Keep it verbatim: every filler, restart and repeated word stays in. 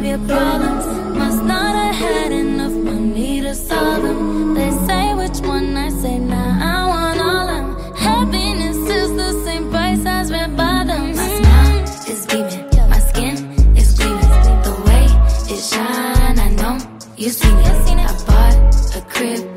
your problems. Must not have had enough money to solve them. They say which one I say, nah, I want all of them. Happiness is the same price as red bottoms. My smile is beaming, my skin is gleaming. The way it shine, I know you seen it. I bought a crib